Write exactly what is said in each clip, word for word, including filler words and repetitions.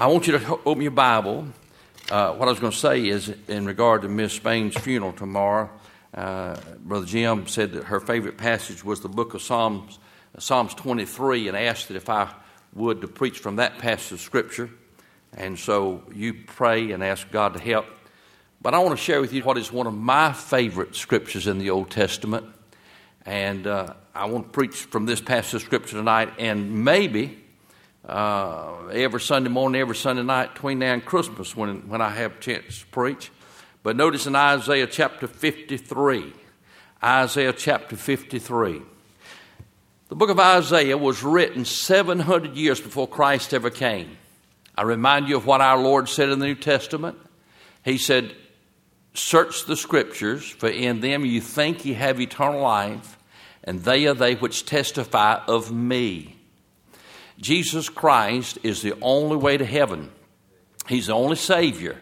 I want you to open your Bible. Uh, what I was going to say is in regard to Miss Spain's funeral tomorrow. Uh, Brother Jim said that her favorite passage was the book of Psalms, Psalms twenty-three, and asked that if I would to preach from that passage of Scripture. And so you pray and ask God to help. But I want to share with you what is one of my favorite scriptures in the Old Testament. And uh, I want to preach from this passage of Scripture tonight, and maybe uh, every Sunday morning, every Sunday night between now and Christmas when, when I have a chance to preach. But notice in Isaiah chapter fifty-three, Isaiah chapter fifty-three. The book of Isaiah was written seven hundred years before Christ ever came. I remind you of what our Lord said in the New Testament. He said, "Search the Scriptures, for in them you think you have eternal life, and they are they which testify of me." Jesus Christ is the only way to heaven. He's the only Savior.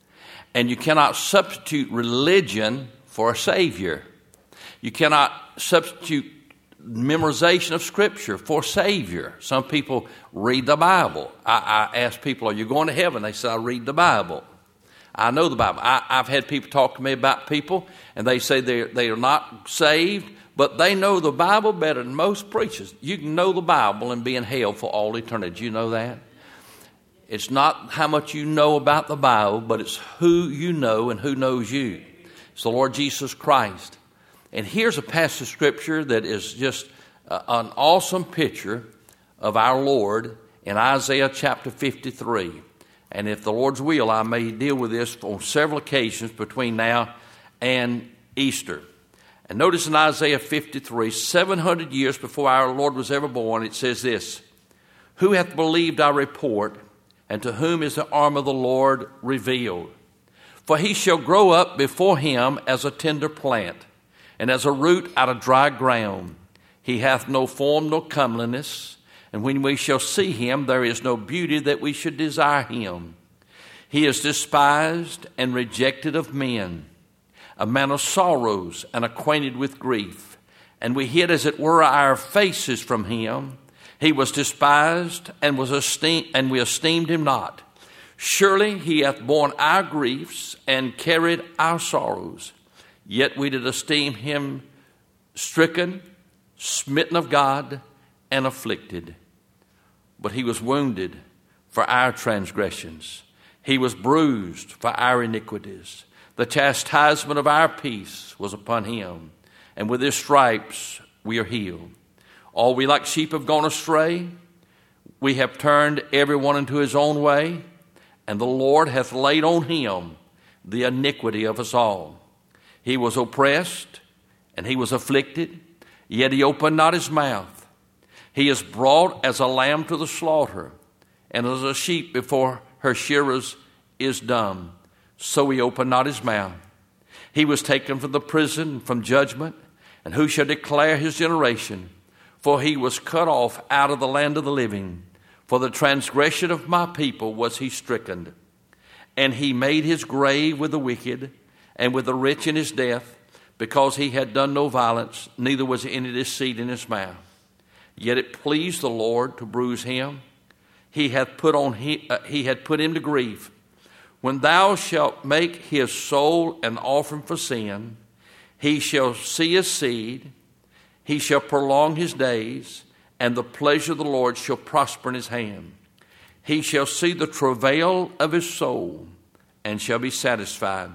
And you cannot substitute religion for a Savior. You cannot substitute memorization of Scripture for Savior. Some people read the Bible. I, I ask people, are you going to heaven? They say, I read the Bible. I know the Bible. I, I've had people talk to me about people, and they say they're, they are not saved, but they know the Bible better than most preachers. You can know the Bible and be in hell for all eternity. Do you know that? It's not how much you know about the Bible, but it's who you know and who knows you. It's the Lord Jesus Christ. And here's a passage of Scripture that is just uh, an awesome picture of our Lord in Isaiah chapter fifty-three. And if the Lord's will, I may deal with this on several occasions between now and Easter. And notice in Isaiah fifty-three, seven hundred years before our Lord was ever born, it says this: "Who hath believed our report, and to whom is the arm of the Lord revealed? For he shall grow up before him as a tender plant, and as a root out of dry ground. He hath no form nor comeliness, and when we shall see him, there is no beauty that we should desire him. He is despised and rejected of men, a man of sorrows and acquainted with grief. And we hid, as it were, our faces from him. He was despised and was esteemed, and we esteemed him not. Surely he hath borne our griefs and carried our sorrows. Yet we did esteem him stricken, smitten of God, and afflicted. But he was wounded for our transgressions. He was bruised for our iniquities. The chastisement of our peace was upon him, and with his stripes we are healed. All we like sheep have gone astray. We have turned every one into his own way, and the Lord hath laid on him the iniquity of us all. He was oppressed, and he was afflicted, yet he opened not his mouth. He is brought as a lamb to the slaughter, and as a sheep before her shearers is dumb, so he opened not his mouth. He was taken from the prison, from judgment, and who shall declare his generation? For he was cut off out of the land of the living. For the transgression of my people was he stricken. And he made his grave with the wicked, and with the rich in his death, because he had done no violence, neither was any deceit in his mouth. Yet it pleased the Lord to bruise him. He hath put on he, uh, he had put him to grief. When thou shalt make his soul an offering for sin, he shall see his seed, he shall prolong his days, and the pleasure of the Lord shall prosper in his hand. He shall see the travail of his soul, and shall be satisfied.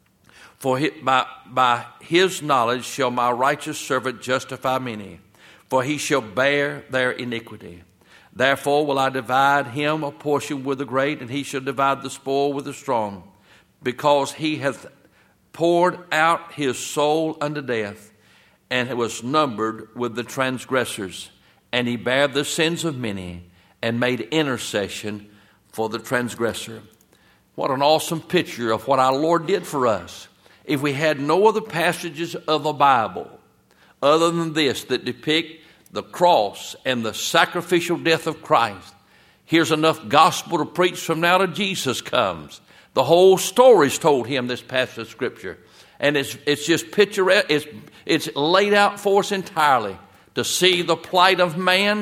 For he, by, by his knowledge shall my righteous servant justify many, for he shall bear their iniquity. Therefore will I divide him a portion with the great, and he shall divide the spoil with the strong, because he hath poured out his soul unto death, and was numbered with the transgressors. And he bare the sins of many, and made intercession for the transgressor. What an awesome picture of what our Lord did for us. If we had no other passages of the Bible other than this that depict the cross and the sacrificial death of Christ, here's enough gospel to preach from now till Jesus comes. The whole story's told him, this passage of Scripture. And it's it's just picturesque. It's, it's laid out for us entirely to see the plight of man,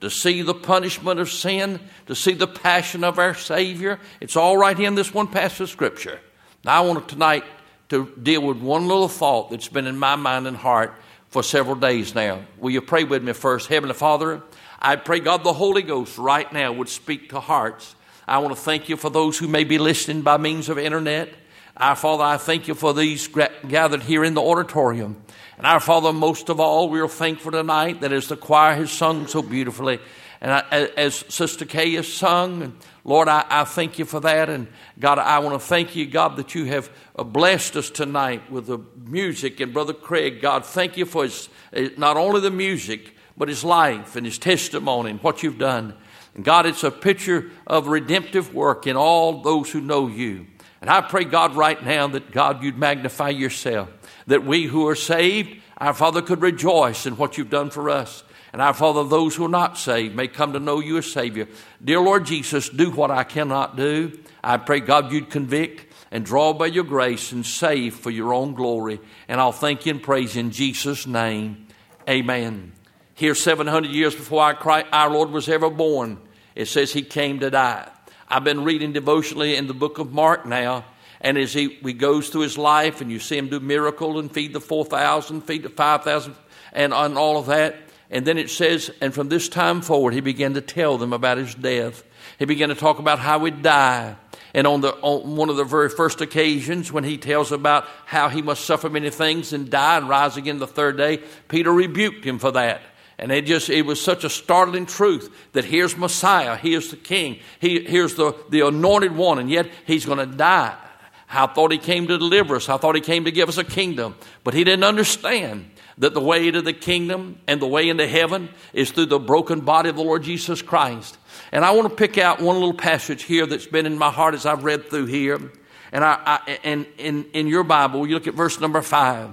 to see the punishment of sin, to see the passion of our Savior. It's all right here in this one passage of Scripture. Now I want to tonight to deal with one little thought that's been in my mind and heart for several days now. Will you pray with me first? Heavenly Father, I pray God the Holy Ghost right now would speak to hearts. I want to thank you for those who may be listening by means of internet. Our Father, I thank you for these gathered here in the auditorium. And our Father, most of all, we're thankful tonight that as the choir has sung so beautifully, and I, as Sister Kay has sung, and Lord, I, I thank you for that. And God, I want to thank you, God, that you have blessed us tonight with the music. And Brother Craig, God, thank you for his, not only the music, but his life and his testimony and what you've done. And God, it's a picture of redemptive work in all those who know you. And I pray, God, right now that, God, you'd magnify yourself, that we who are saved, our Father, could rejoice in what you've done for us. And our Father, those who are not saved may come to know you as Savior. Dear Lord Jesus, do what I cannot do. I pray, God, you'd convict and draw by your grace and save for your own glory. And I'll thank you and praise you in Jesus' name. Amen. Here, seven hundred years before our, Christ, our Lord was ever born, it says he came to die. I've been reading devotionally in the book of Mark now, and as he, he goes through his life, and you see him do miracles and feed the four thousand, feed the five thousand, and on all of that. And then it says, and from this time forward, he began to tell them about his death. He began to talk about how he'd die. And on, the, on one of the very first occasions, when he tells about how he must suffer many things and die and rise again the third day, Peter rebuked him for that. And it just, it was such a startling truth that here's Messiah, here's the King, he, here's the, the anointed one, and yet he's going to die. I thought he came to deliver us. I thought he came to give us a kingdom. But he didn't understand that the way to the kingdom and the way into heaven is through the broken body of the Lord Jesus Christ. And I want to pick out one little passage here that's been in my heart as I've read through here. And I, I and in, in your Bible, you look at verse number five.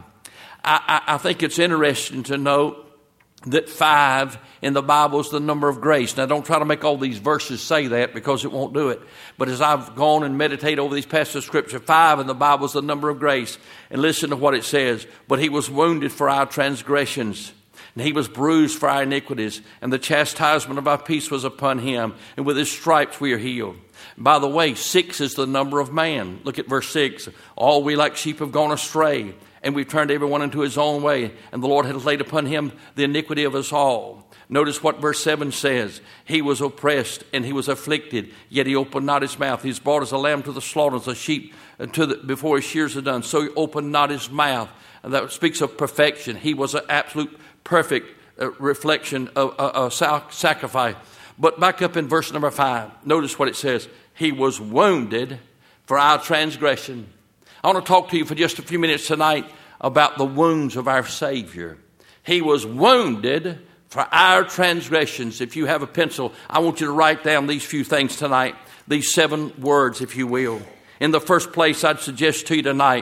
I, I, I think it's interesting to note that five in the Bible is the number of grace. Now, don't try to make all these verses say that, because it won't do it. But as I've gone and meditated over these passages of Scripture, five in the Bible is the number of grace. And listen to what it says. But he was wounded for our transgressions, and he was bruised for our iniquities, and the chastisement of our peace was upon him, and with his stripes we are healed. By the way, six is the number of man. Look at verse six. All we like sheep have gone astray, and we've turned everyone into his own way, and the Lord has laid upon him the iniquity of us all. Notice what verse seven says. He was oppressed and he was afflicted, yet he opened not his mouth. He was brought as a lamb to the slaughter, as a sheep to the, before his shears are done. So he opened not his mouth. And that speaks of perfection. He was an absolute perfect uh, reflection of a uh, uh, sacrifice. But back up in verse number five, notice what it says. He was wounded for our transgression. I want to talk to you for just a few minutes tonight about the wounds of our Savior. He was wounded for our transgressions. If you have a pencil, I want you to write down these few things tonight, these seven words, if you will. In the first place, I'd suggest to you tonight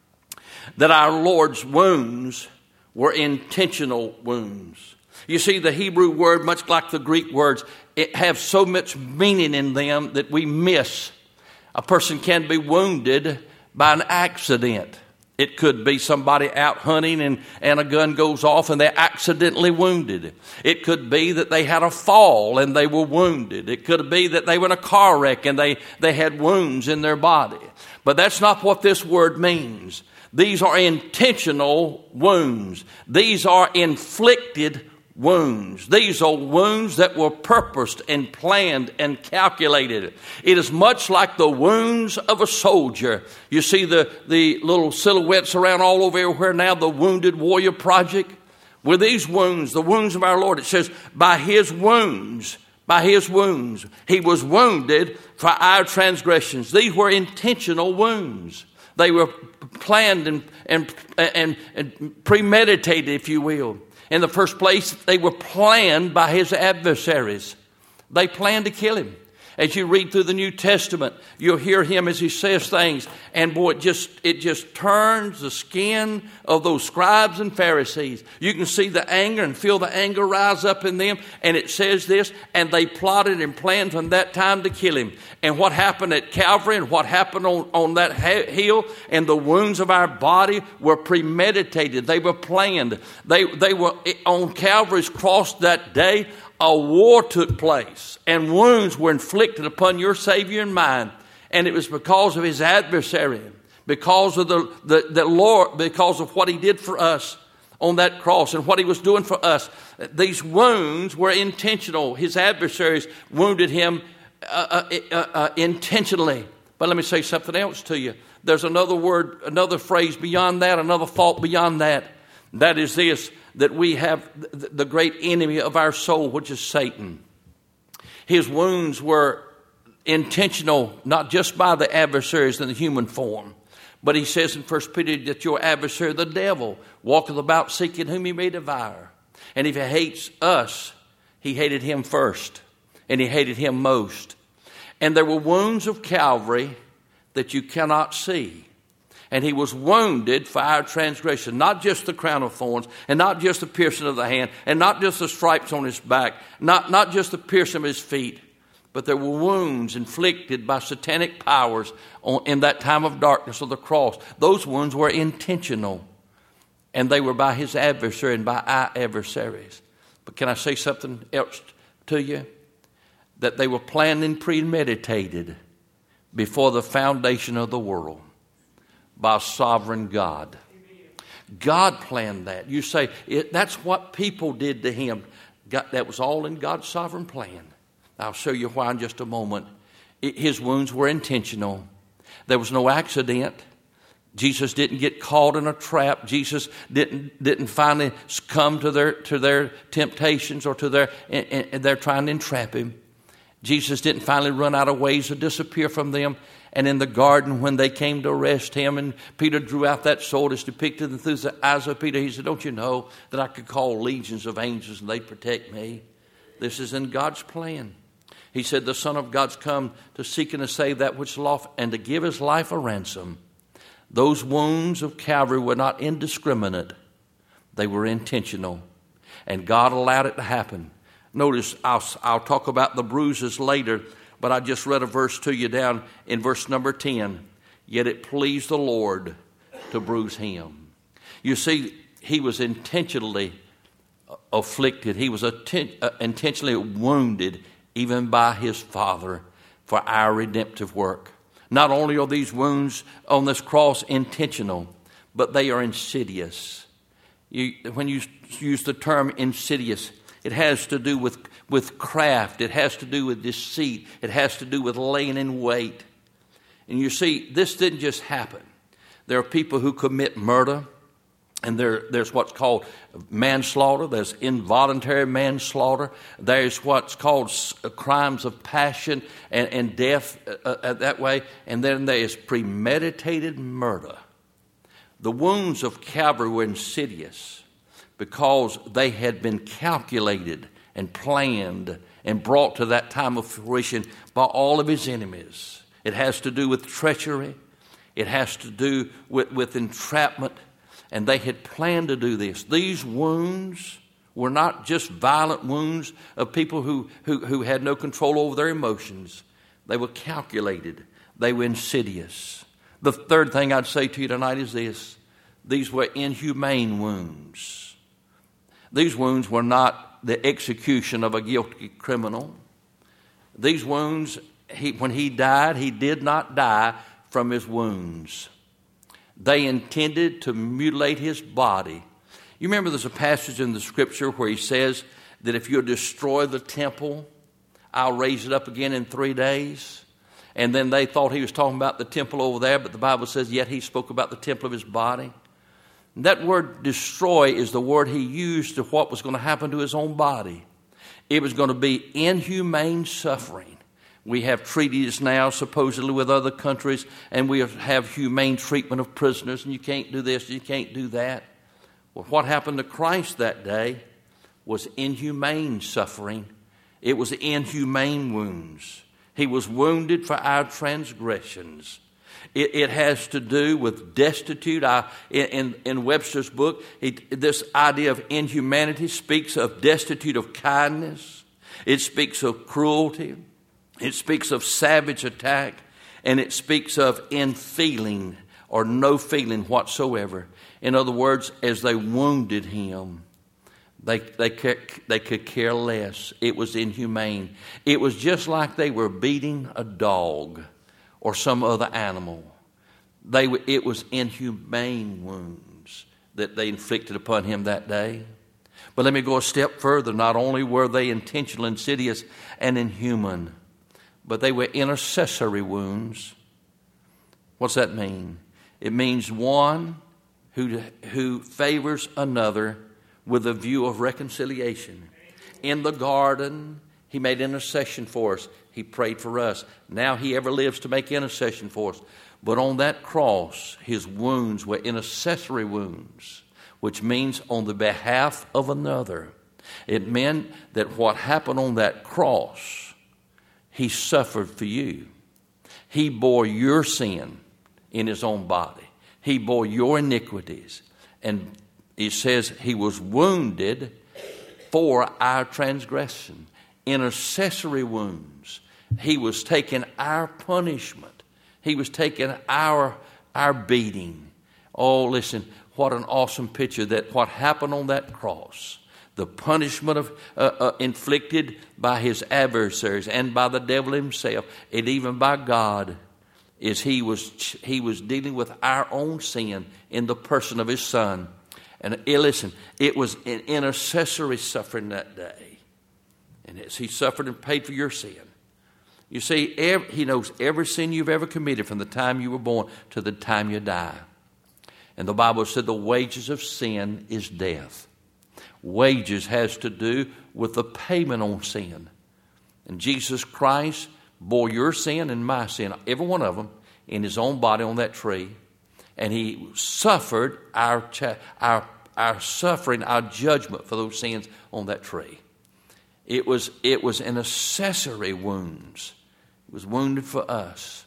that our Lord's wounds were intentional wounds. You see, the Hebrew word, much like the Greek words, it have so much meaning in them that we miss. A person can be wounded by an accident. It could be somebody out hunting and, and a gun goes off and they're accidentally wounded. It could be that they had a fall and they were wounded. It could be that they were in a car wreck and they, they had wounds in their body. But that's not what this word means. These are intentional wounds. These are inflicted wounds. These are wounds that were purposed and planned and calculated. It is much like the wounds of a soldier. You see the, the little silhouettes around all over everywhere now, the Wounded Warrior Project. With these wounds, the wounds of our Lord, it says, by his wounds, by his wounds, he was wounded for our transgressions. These were intentional wounds. They were planned and, and, and, and premeditated, if you will. In the first place, they were planned by his adversaries. They planned to kill him. As you read through the New Testament, you'll hear him as he says things. And boy, it just, it just turns the skin of those scribes and Pharisees. You can see the anger and feel the anger rise up in them. And it says this, and they plotted and planned from that time to kill him. And what happened at Calvary and what happened on, on that hill and the wounds of our body were premeditated. They were planned. They, they were on Calvary's cross that day. a war took place and wounds were inflicted upon your Savior and mine. And it was because of his adversary, because of the, the, the Lord, because of what he did for us on that cross and what he was doing for us. These wounds were intentional. His adversaries wounded him uh, uh, uh, uh, intentionally. But let me say something else to you. There's another word, another phrase beyond that, another thought beyond that. That is this, that we have the, the great enemy of our soul, which is Satan. His wounds were intentional, not just by the adversaries in the human form, but he says in First Peter that your adversary, the devil, walketh about seeking whom he may devour. And if he hates us, he hated him first, and he hated him most. And there were wounds of Calvary that you cannot see. And he was wounded for our transgression, not just the crown of thorns, and not just the piercing of the hand, and not just the stripes on his back, not, not just the piercing of his feet, but there were wounds inflicted by satanic powers on, in that time of darkness of the cross. Those wounds were intentional, and they were by his adversary and by our adversaries. But can I say something else to you? That they were planned and premeditated before the foundation of the world by a sovereign God. God planned that. You say, it, that's what people did to him. God, that was all in God's sovereign plan. I'll show you why in just a moment. His wounds were intentional. There was no accident. Jesus didn't get caught in a trap. Jesus didn't didn't finally succumb to their to their temptations or to their and, and they're trying to entrap him. Jesus didn't finally run out of ways to disappear from them. And in the garden, when they came to arrest him, and Peter drew out that sword as depicted through the eyes of Peter, he said, "Don't you know that I could call legions of angels and they'd protect me?" This is in God's plan. He said, the Son of God's come to seek and to save that which is lost and to give his life a ransom. Those wounds of Calvary were not indiscriminate. They were intentional. And God allowed it to happen. Notice, I'll, I'll talk about the bruises later, but I just read a verse to you down in verse number ten. Yet it pleased the Lord to bruise him. You see, he was intentionally afflicted. He was atten- uh, intentionally wounded even by his Father for our redemptive work. Not only are these wounds on this cross intentional, but they are insidious. You, when you use the term insidious, it has to do with, with craft. It has to do with deceit. It has to do with laying in wait. And you see, this didn't just happen. There are people who commit murder. And there, there's what's called manslaughter. There's involuntary manslaughter. There's what's called crimes of passion and, and death uh, uh, that way. And then there's premeditated murder. The wounds of Calvary were insidious because they had been calculated and planned and brought to that time of fruition by all of his enemies. It has to do with treachery. It has to do with, with entrapment. And they had planned to do this. These wounds were not just violent wounds of people who, who, who had no control over their emotions. They were calculated. They were insidious. The third thing I'd say to you tonight is this. These were inhumane wounds. These wounds were not the execution of a guilty criminal. These wounds, he, when he died, he did not die from his wounds. They intended to mutilate his body. You remember there's a passage in the scripture where he says that if you'll destroy the temple, I'll raise it up again in three days. And then they thought he was talking about the temple over there, but the Bible says yet he spoke about the temple of his body. And that word destroy is the word he used to what was going to happen to his own body. It was going to be inhumane suffering. We have treaties now supposedly with other countries, and we have humane treatment of prisoners, and you can't do this, you can't do that. Well, what happened to Christ that day was inhumane suffering. It was inhumane wounds. He was wounded for our transgressions. It, it has to do with destitute. I, in, in Webster's book, he, this idea of inhumanity speaks of destitute of kindness. It speaks of cruelty. It speaks of savage attack, and it speaks of in-feeling or no feeling whatsoever. In other words, as they wounded him, They, they, could, they could care less. It was inhumane. It was just like they were beating a dog or some other animal. They, it was inhumane wounds that they inflicted upon him that day. But let me go a step further. Not only were they intentional, insidious, and inhuman, but they were intercessory wounds. What's that mean? It means one who, who favors another with a view of reconciliation. In the garden, he made intercession for us. He prayed for us. Now he ever lives to make intercession for us. But on that cross, his wounds were intercessory wounds, which means on the behalf of another. It meant that what happened on that cross, he suffered for you. He bore your sin in his own body. He bore your iniquities. And it says he was wounded for our transgression. Intercessory wounds. He was taking our punishment. He was taking our, our beating. Oh, listen, what an awesome picture that what happened on that cross, the punishment of uh, uh, inflicted by his adversaries and by the devil himself, and even by God, is he was he was dealing with our own sin in the person of his Son. And uh, listen, it was an intercessory suffering that day. And as he suffered and paid for your sin. You see, every, he knows every sin you've ever committed from the time you were born to the time you die. And the Bible said the wages of sin is death. Wages has to do with the payment on sin. And Jesus Christ bore your sin and my sin, every one of them, in his own body on that tree. And he suffered our, our, our suffering, our judgment for those sins on that tree. It was, it was an accessory wounds. It was wounded for us.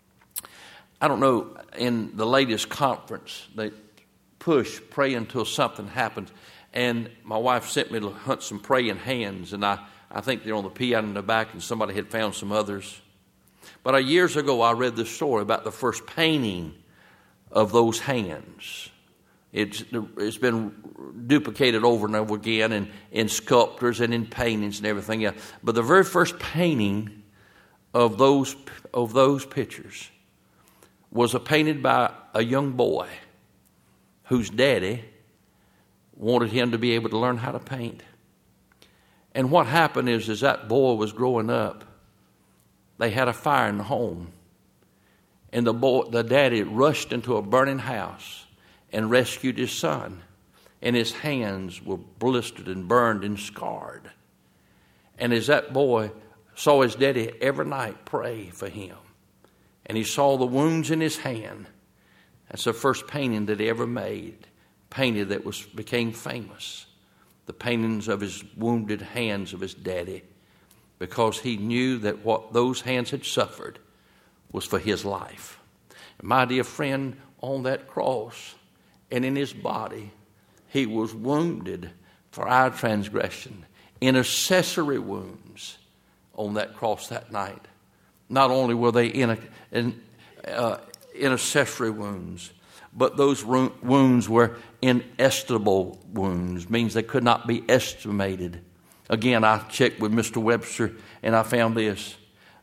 I don't know, in the latest conference, they push, pray until something happens. And my wife sent me to hunt some praying hands, and I, I think they're on the piano in the back, and somebody had found some others. But uh, years ago, I read this story about the first painting of those hands. It's, it's been duplicated over and over again in, in sculptures and in paintings and everything else. But the very first painting of those of those pictures was a painted by a young boy whose daddy wanted him to be able to learn how to paint. And what happened is, as that boy was growing up, they had a fire in the home. And the boy, the daddy rushed into a burning house and rescued his son. And his hands were blistered and burned and scarred. And as that boy saw his daddy every night pray for him, and he saw the wounds in his hand, that's the first painting that he ever made, painted that was became famous. The paintings of his wounded hands of his daddy, because he knew that what those hands had suffered was for his life. And my dear friend, on that cross and in his body, he was wounded for our transgression. Intercessory wounds on that cross that night. Not only were they in, a, in uh, intercessory wounds, but those wounds were inestimable wounds, means they could not be estimated. Again, I checked with Mister Webster, and I found this.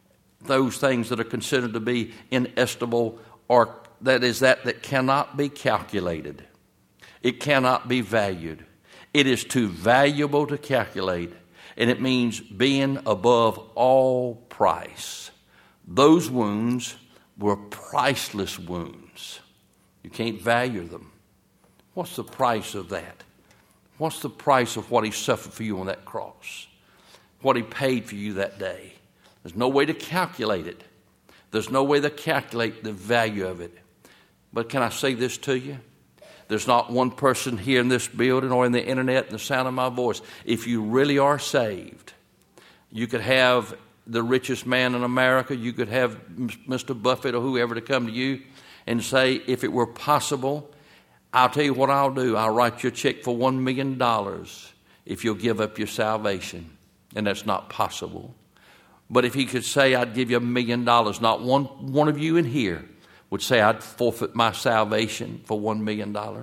Those things that are considered to be inestimable are, that is, that that cannot be calculated. It cannot be valued. It is too valuable to calculate, and it means being above all price. Those wounds were priceless wounds. You can't value them. What's the price of that? What's the price of what he suffered for you on that cross? What he paid for you that day? There's no way to calculate it. There's no way to calculate the value of it. But can I say this to you? There's not one person here in this building or in the internet and the sound of my voice. If you really are saved, you could have the richest man in America. You could have Mister Buffett or whoever to come to you and say, if it were possible, I'll tell you what I'll do. I'll write you a check for one million dollars if you'll give up your salvation. And that's not possible. But if he could say, I'd give you a million dollars, not one, one of you in here would say, I'd forfeit my salvation for one million dollars.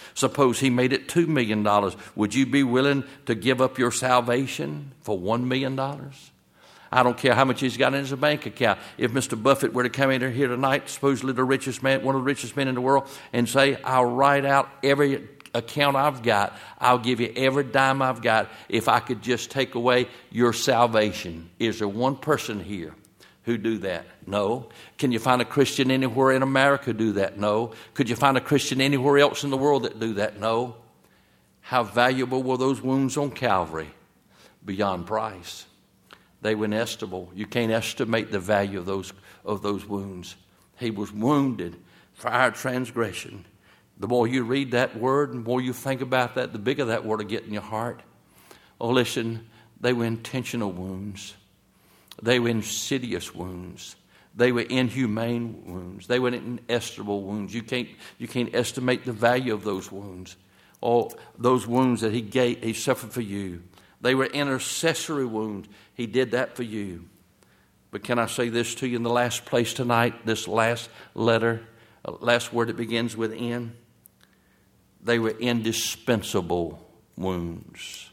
Suppose he made it two million dollars. Would you be willing to give up your salvation for one million dollars? I don't care how much he's got in his bank account. If Mister Buffett were to come in here tonight, supposedly the richest man, one of the richest men in the world, and say, I'll write out every account I've got. I'll give you every dime I've got if I could just take away your salvation. Is there one person here who do that? No. Can you find a Christian anywhere in America do that? No. Could you find a Christian anywhere else in the world that do that? No. How valuable were those wounds on Calvary? Beyond price. They were inestimable. You can't estimate the value of those of those wounds. He was wounded for our transgression. The more you read that word, the more you think about that, the bigger that word will get in your heart. Oh, listen, they were intentional wounds. They were insidious wounds. They were inhumane wounds. They were inestimable wounds. You can't you can't estimate the value of those wounds. Oh, those wounds that he gave, he suffered for you. They were intercessory wounds. He did that for you. But can I say this to you in the last place tonight, this last letter, last word that begins with N? They were indispensable wounds.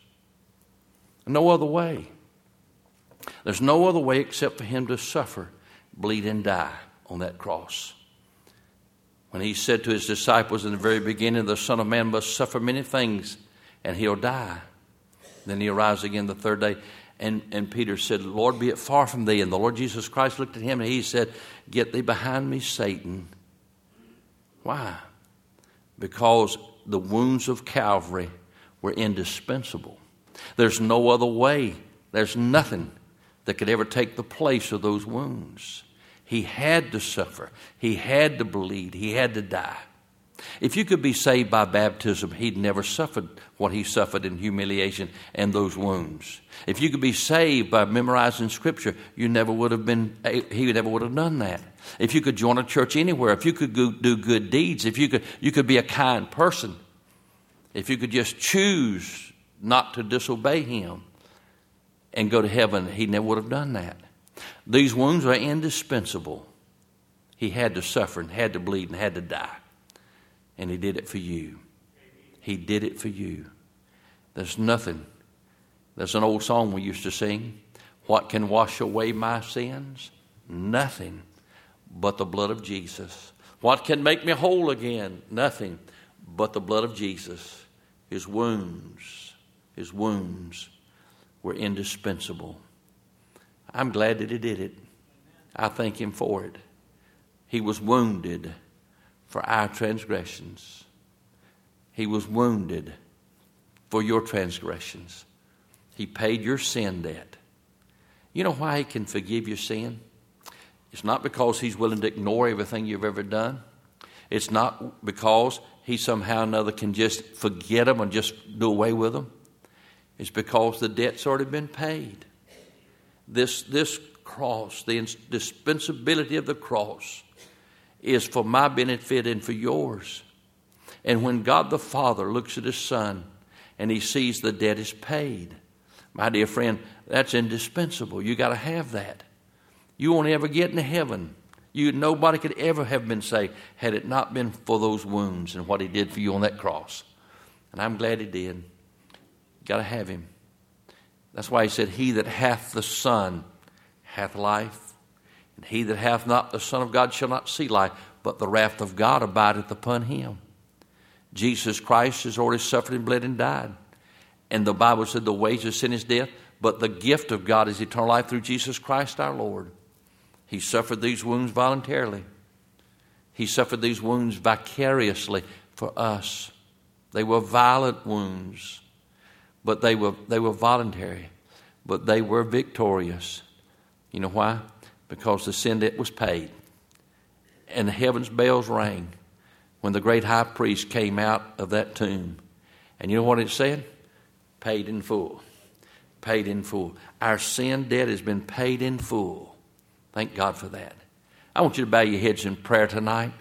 No other way. There's no other way except for him to suffer, bleed, and die on that cross. When he said to his disciples in the very beginning, the Son of Man must suffer many things, and he'll die. Then he rise again the third day. And, and Peter said, Lord, be it far from thee. And the Lord Jesus Christ looked at him and he said, get thee behind me, Satan. Why? Because the wounds of Calvary were indispensable. There's no other way. There's nothing that could ever take the place of those wounds. He had to suffer. He had to bleed. He had to die. If you could be saved by baptism, he'd never suffered what he suffered in humiliation and those wounds. If you could be saved by memorizing Scripture, you never would have been. He never would have done that. If you could join a church anywhere, if you could go, do good deeds, if you could, you could be a kind person. If you could just choose not to disobey him and go to heaven, he never would have done that. These wounds are indispensable. He had to suffer and had to bleed and had to die. And he did it for you. He did it for you. There's nothing. There's an old song we used to sing. What can wash away my sins? Nothing but the blood of Jesus. What can make me whole again? Nothing but the blood of Jesus. His wounds, his wounds were indispensable. I'm glad that he did it. I thank him for it. He was wounded for our transgressions. He was wounded for your transgressions. He paid your sin debt. You know why he can forgive your sin? It's not because he's willing to ignore everything you've ever done. It's not because he somehow or another can just forget them and just do away with them. It's because the debt's already been paid. This, this cross, the indispensability of the cross, is for my benefit and for yours. And when God the Father looks at his Son and he sees the debt is paid, my dear friend, that's indispensable. You got to have that. You won't ever get into heaven. You nobody could ever have been saved had it not been for those wounds and what he did for you on that cross. And I'm glad he did. You got to have him. That's why he said, he that hath the Son hath life. And he that hath not the Son of God shall not see life, but the wrath of God abideth upon him. Jesus Christ has already suffered and bled and died. And the Bible said the wages of sin is death, but the gift of God is eternal life through Jesus Christ our Lord. He suffered these wounds voluntarily. He suffered these wounds vicariously for us. They were violent wounds, but they were they were voluntary, but they were victorious. You know why? Because the sin debt was paid. And the heaven's bells rang when the great high priest came out of that tomb. And you know what it said? Paid in full. Paid in full. Our sin debt has been paid in full. Thank God for that. I want you to bow your heads in prayer tonight.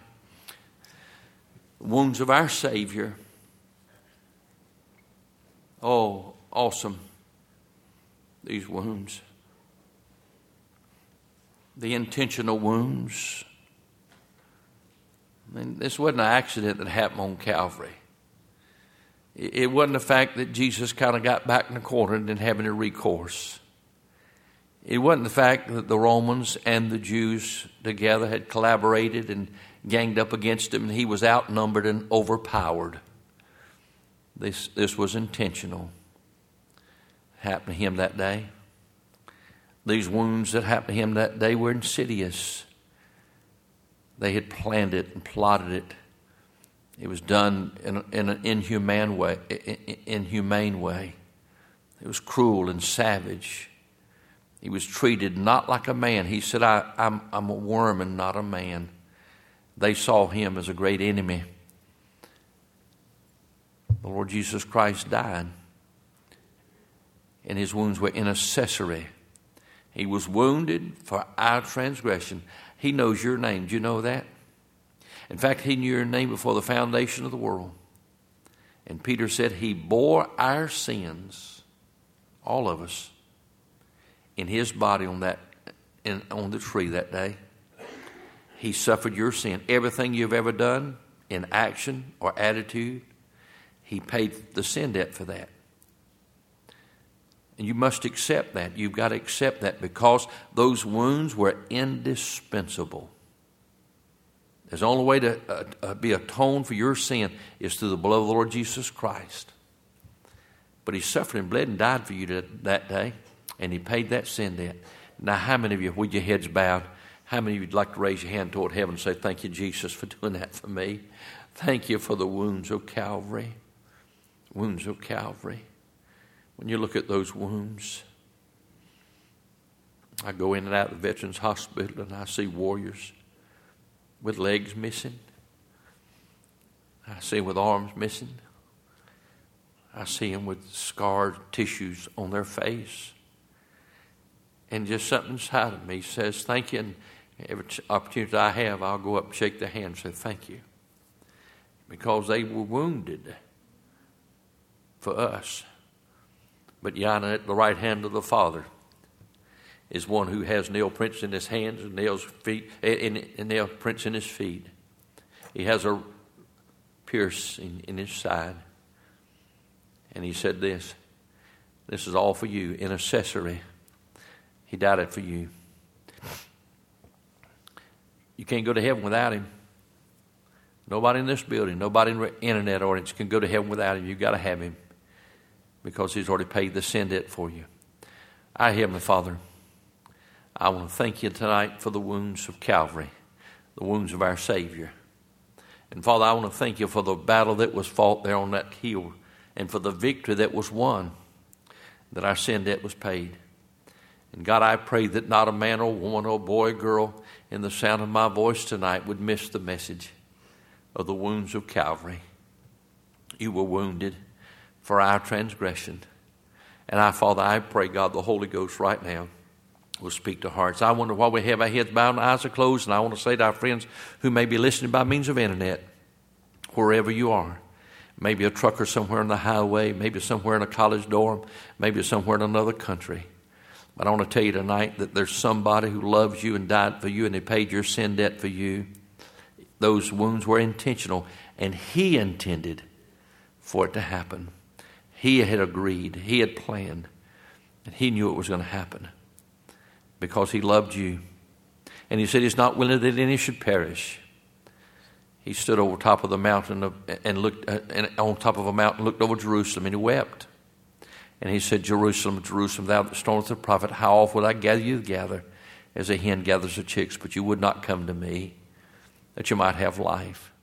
The wounds of our Savior. Oh, awesome. These wounds. The intentional wounds. I mean, this wasn't an accident that happened on Calvary. It wasn't the fact that Jesus kind of got back in the corner and didn't have any recourse. It wasn't the fact that the Romans and the Jews together had collaborated and ganged up against him and he was outnumbered and overpowered. This, this was intentional. Happened to him that day. These wounds that happened to him that day were insidious. They had planned it and plotted it. It was done in, in an inhumane way, inhumane way. It was cruel and savage. He was treated not like a man. He said, I, I'm, I'm a worm and not a man. They saw him as a great enemy. The Lord Jesus Christ died, and his wounds were intercessory. He was wounded for our transgression. He knows your name. Do you know that? In fact, he knew your name before the foundation of the world. And Peter said he bore our sins, all of us, in his body on that, in, on the tree that day. He suffered your sin. Everything you've ever done in action or attitude, he paid the sin debt for that. And you must accept that. You've got to accept that because those wounds were indispensable. There's the only way to uh, uh, be atoned for your sin is through the blood of the Lord Jesus Christ. But he suffered and bled and died for you to, that day, and he paid that sin debt. Now, how many of you, with your heads bowed, how many of you would like to raise your hand toward heaven and say, thank you, Jesus, for doing that for me? Thank you for the wounds of Calvary. Wounds of Calvary. When you look at those wounds, I go in and out of the Veterans Hospital and I see warriors with legs missing. I see them with arms missing. I see them with scarred tissues on their face. And just something inside of me says, thank you. And every opportunity I have, I'll go up and shake their hand and say, thank you. Because they were wounded for us. But yonder at the right hand of the Father is one who has nail prints in his hands and nails feet and, and nail prints in his feet. He has a piercing in his side. And he said this, this is all for you, intercessory. He died it for you. You can't go to heaven without him. Nobody in this building, nobody in the internet audience can go to heaven without him. You've got to have him because he's already paid the sin debt for you. Our Heavenly Father, I want to thank you tonight for the wounds of Calvary, the wounds of our Savior. And Father, I want to thank you for the battle that was fought there on that hill and for the victory that was won, that our sin debt was paid. And God, I pray that not a man or woman or boy or girl in the sound of my voice tonight would miss the message of the wounds of Calvary. You were wounded for our transgression. And I, Father, I pray, God, the Holy Ghost right now will speak to hearts. I wonder why we have our heads bowed and eyes are closed, and I want to say to our friends who may be listening by means of internet, wherever you are, maybe a trucker somewhere on the highway, maybe somewhere in a college dorm, maybe somewhere in another country. But I want to tell you tonight that there's somebody who loves you and died for you, and they paid your sin debt for you. Those wounds were intentional, and he intended for it to happen. He had agreed. He had planned. And he knew it was going to happen because he loved you. And he said he's not willing that any should perish. He stood over top of the mountain of, and looked uh, and on top of a mountain, looked over Jerusalem, and he wept. And he said, Jerusalem, Jerusalem, thou that stonest the prophet, how oft would I gather you together as a hen gathers her chicks, but you would not come to me, that you might have life.